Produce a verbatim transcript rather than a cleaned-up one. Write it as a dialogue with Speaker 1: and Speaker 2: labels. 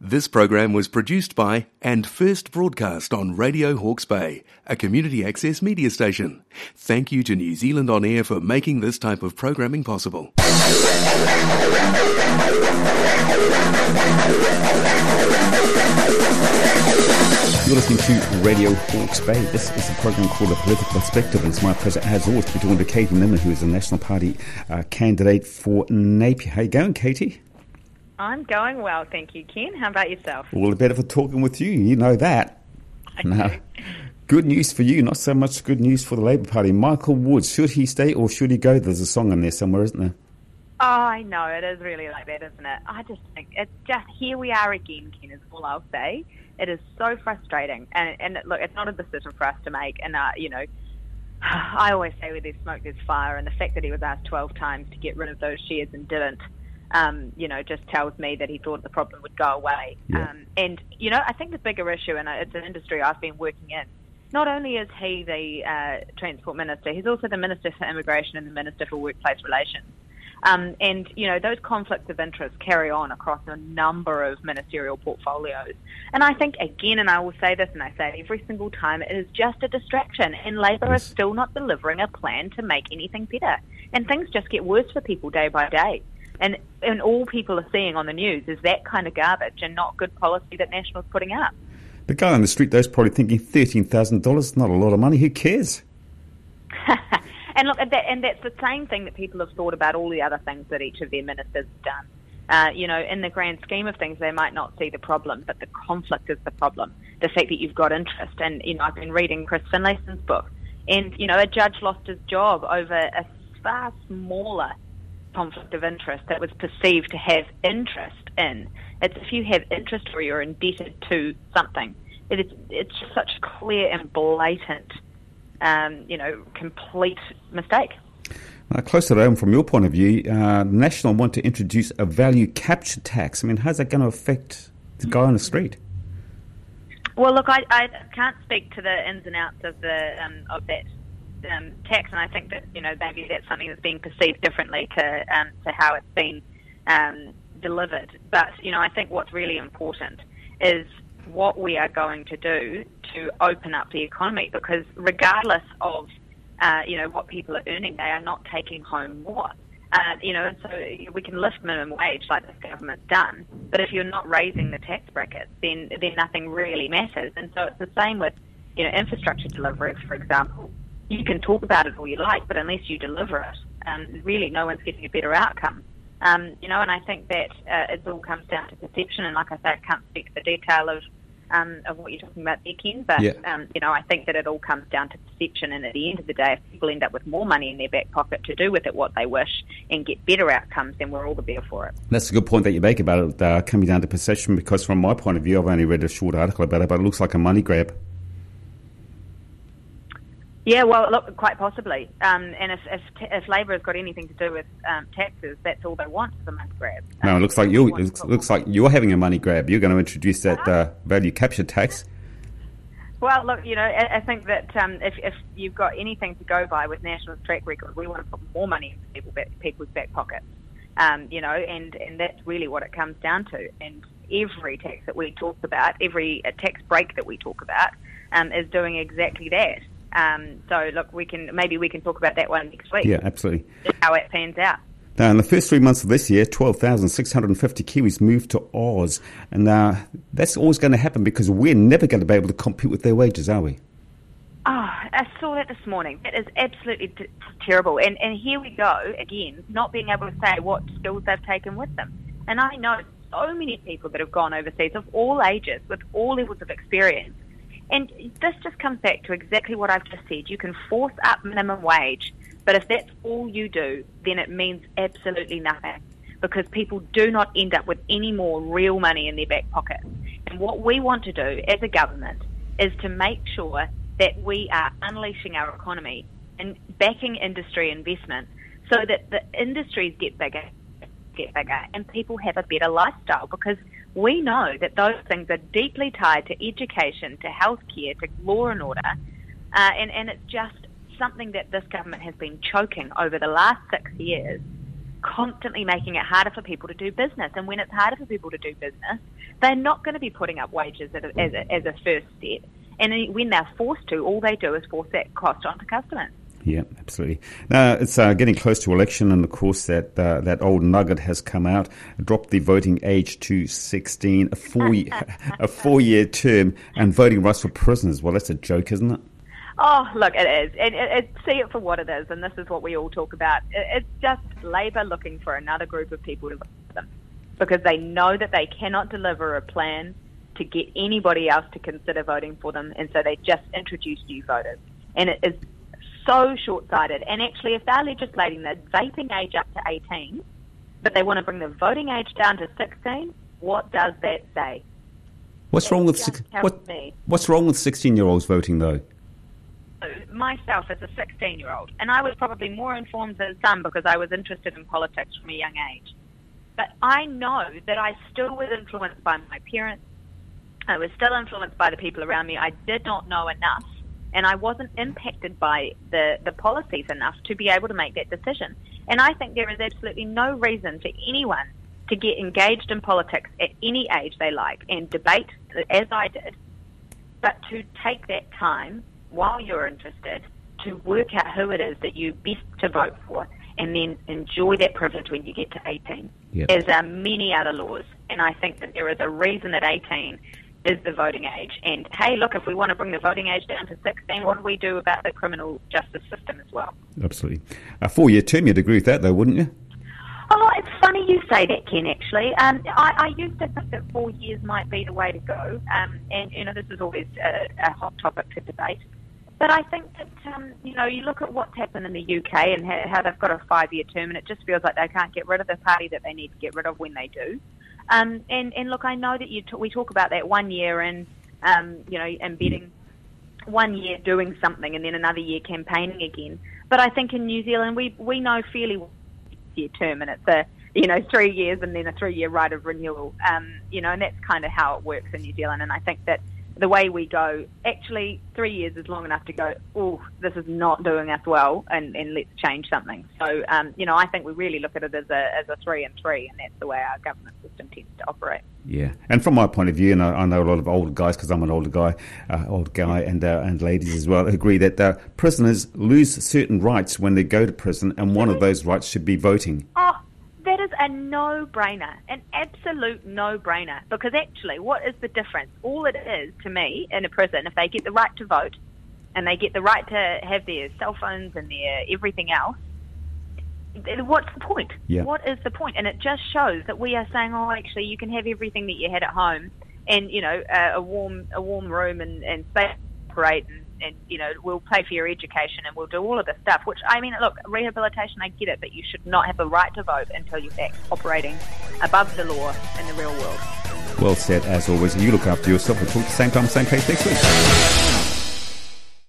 Speaker 1: This program was produced by and first broadcast on Radio Hawke's Bay, a community access media station. Thank you to New Zealand On Air for making this type of programming possible.
Speaker 2: You're listening to Radio Hawke's Bay. This is a program called A Political Perspective, and it's my pleasure, as always, to be talking to Katie Nimmer, who is a National Party uh, candidate for Napier. How you going, Katie?
Speaker 3: I'm going well, thank you, Ken. How about yourself?
Speaker 2: All the better for talking with you. You know that.
Speaker 3: I
Speaker 2: now,
Speaker 3: do.
Speaker 2: Good news for you, not so much good news for the Labour Party. Michael Woods, should he stay or should he go? There's a song in there somewhere, isn't there?
Speaker 3: Oh, I know. It is really like that, isn't it? I just think it's just, here we are again, Ken, is all I'll say. It is so frustrating. And, and look, it's not a decision for us to make. And, uh, you know, I always say where there's smoke, there's fire. And the fact that he was asked twelve times to get rid of those shares and didn't, um, you know, just tells me that he thought the problem would go away.
Speaker 2: Yeah.
Speaker 3: Um, and, you know, I think the bigger issue, and it's an industry I've been working in, not only is he the uh, Transport Minister, he's also the Minister for Immigration and the Minister for Workplace Relations. Um, and, you know, those conflicts of interest carry on across a number of ministerial portfolios. And I think, again, and I will say this, and I say it every single time, it is just a distraction. And Labour
Speaker 2: Yes.
Speaker 3: is still not delivering a plan to make anything better. And things just get worse for people day by day. And, and all people are seeing on the news is that kind of garbage and not good policy that National's putting up.
Speaker 2: The guy on the street, though, is probably thinking thirteen thousand dollars, not a lot of money. Who cares?
Speaker 3: And look, that, and that's the same thing that people have thought about all the other things that each of their ministers have done. Uh, you know, in the grand scheme of things, they might not see the problem, but the conflict is the problem. The fact that you've got interest. And, you know, I've been reading Chris Finlayson's book, and, you know, a judge lost his job over a far smaller conflict of interest that was perceived to have interest in. It's if you have interest or you're indebted to something. It is, it's just such a clear and blatant Um, you know, complete mistake.
Speaker 2: Uh, closer to home, from your point of view, uh, National want to introduce a value capture tax. I mean, how's that going to affect the guy on the street?
Speaker 3: Well, look, I, I can't speak to the ins and outs of the um, of that um, tax, and I think that, you know, maybe that's something that's being perceived differently to um, to how it's been um, delivered. But, you know, I think what's really important is what we are going to do to open up the economy, because regardless of, uh, you know, what people are earning, they are not taking home more. Uh, you know, and so we can lift minimum wage like this government's done, but if you're not raising the tax brackets, then then nothing really matters. And so it's the same with, you know, infrastructure delivery, for example. You can talk about it all you like, but unless you deliver it, um, really no one's getting a better outcome. Um, you know, and I think that uh, it all comes down to perception, and like I say, I can't speak to the detail of Um, of what you're talking about there, Ken, but,
Speaker 2: Yeah.
Speaker 3: um, you know, I think that it all comes down to perception, and at the end of the day, if people end up with more money in their back pocket to do with it what they wish and get better outcomes, then we're all the better for it.
Speaker 2: That's a good point that you make about it uh, coming down to perception, because from my point of view, I've only read a short article about it, but it looks like a money grab.
Speaker 3: Yeah, well, look, quite possibly. Um, and if if, if Labour has got anything to do with um, taxes, that's all they want is a money grab.
Speaker 2: No,
Speaker 3: Um,
Speaker 2: it looks like
Speaker 3: they
Speaker 2: you.
Speaker 3: want
Speaker 2: It
Speaker 3: to
Speaker 2: looks,
Speaker 3: put
Speaker 2: looks
Speaker 3: more-
Speaker 2: like you're having a money grab. You're going to introduce that uh, value capture tax.
Speaker 3: Well, look, you know, I, I think that um, if, if you've got anything to go by with National's track record, we want to put more money into people back, people's back pockets. Um, you know, and, and that's really what it comes down to. And every tax that we talk about, every uh, tax break that we talk about, um, is doing exactly that. Um, so, look, we can maybe we can talk about that one next week.
Speaker 2: Yeah, absolutely.
Speaker 3: Just how it pans out.
Speaker 2: Now, in the first three months of this year, twelve thousand six hundred fifty Kiwis moved to Oz. And uh, that's always going to happen because we're never going to be able to compete with their wages, are we?
Speaker 3: Oh, I saw that this morning. That is absolutely t- terrible. And and here we go, again, not being able to say what skills they've taken with them. And I know so many people that have gone overseas of all ages, with all levels of experience. And this just comes back to exactly what I've just said. You can force up minimum wage, but if that's all you do, then it means absolutely nothing, because people do not end up with any more real money in their back pocket. And what we want to do as a government is to make sure that we are unleashing our economy and backing industry investment so that the industries get bigger, get bigger, and people have a better lifestyle, because we know that those things are deeply tied to education, to healthcare, to law and order, uh, and, and it's just something that this government has been choking over the last six years constantly making it harder for people to do business. And when it's harder for people to do business, they're not going to be putting up wages as a, as a, as a first step. And when they're forced to, all they do is force that cost onto customers.
Speaker 2: Yeah, absolutely. Now, it's uh, getting close to election, and of course that uh, that old nugget has come out, dropped the voting age to sixteen, a four a four year term, and voting rights for prisoners. Well, that's a joke, isn't it?
Speaker 3: Oh, look, it is. And it, it, see it for what it is, and this is what we all talk about. It, it's just Labor looking for another group of people to vote for them, because they know that they cannot deliver a plan to get anybody else to consider voting for them, and so they just introduce new voters. And it is so short-sighted. And actually, if they're legislating the vaping age up to eighteen, but they want to bring the voting age down to sixteen, what does that say?
Speaker 2: What's wrong with six, what, What's wrong with sixteen-year-olds voting, though?
Speaker 3: Myself as a sixteen-year-old, and I was probably more informed than some because I was interested in politics from a young age. But I know that I still was influenced by my parents. I was still influenced by the people around me. I did not know enough, and I wasn't impacted by the, the policies enough to be able to make that decision. And I think there is absolutely no reason for anyone to get engaged in politics at any age they like and debate, as I did, but to take that time while you're interested to work out who it is that you best to vote for, and then enjoy that privilege when you get to eighteen.
Speaker 2: Yep.
Speaker 3: As are many other laws. And I think that there is a reason that eighteen is the voting age. And hey, look, if we want to bring the voting age down to sixteen, what do we do about the criminal justice system as well?
Speaker 2: Absolutely. A four-year term, you'd agree with that, though, wouldn't you?
Speaker 3: Oh, it's funny you say that, Ken, actually. Um, I, I used to think that four years might be the way to go. Um, and, you know, this is always a, a hot topic to debate. But I think that, um, you know, you look at what's happened in the U K and how, how they've got a five-year term, and it just feels like they can't get rid of the party that they need to get rid of when they do. Um, and, and look, I know that you t- we talk about that one year and, um, you know, embedding one year doing something and then another year campaigning again. But I think in New Zealand, we we know fairly well year term, and it's a, you know, three years and then a three-year right of renewal. Um, you know, and that's kind of how it works in New Zealand. And I think that the way we go, actually, three years is long enough to go, oh, this is not doing us well, and, and let's change something. So, um, you know, I think we really look at it as a as a three and three, and that's the way our government system tends to operate.
Speaker 2: Yeah, and from my point of view, and I, I know a lot of older guys, because I'm an older guy, uh, old guy, and uh, and ladies as well, agree that uh, prisoners lose certain rights when they go to prison, and one of those rights should be voting.
Speaker 3: Oh, that is a no-brainer, an absolute no-brainer, because actually what is the difference? All it is to me in a prison, if they get the right to vote and they get the right to have their cell phones and their everything else, what's the point?
Speaker 2: Yeah.
Speaker 3: What is the point? And it just shows that we are saying, oh, actually, you can have everything that you had at home and, you know, uh, a warm a warm room and, and space to operate and, and, you know, we'll pay for your education and we'll do all of this stuff, which, I mean, look, rehabilitation, I get it, but you should not have a right to vote until you're back operating above the law in the real world.
Speaker 2: Well said, as always. You look after yourself. We'll talk the same time, same place next week.